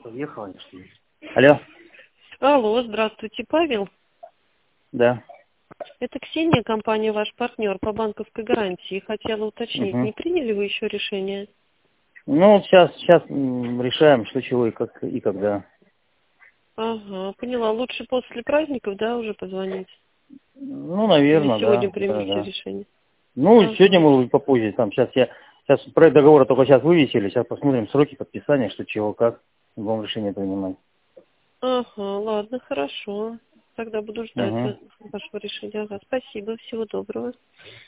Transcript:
Подъехала, что ли? Алло. Алло, здравствуйте, Павел. Да. Это Ксения, компания «Ваш партнер» по банковской гарантии. Хотела уточнить, Угу. не приняли вы еще решение? Ну, сейчас решаем, что, чего и как и когда. Ага, поняла. Лучше после праздников, да, уже позвонить? Ну, Или наверное, сегодня да. Да, примете да. решение? Ну, сегодня, Ага. может быть, попозже. Сейчас проект договора только сейчас вывесили. Сейчас посмотрим сроки подписания, что, чего, как. Будем решение принимать. Ага, ладно, хорошо. Тогда буду ждать Угу. вашего решения. Ага, спасибо, всего доброго.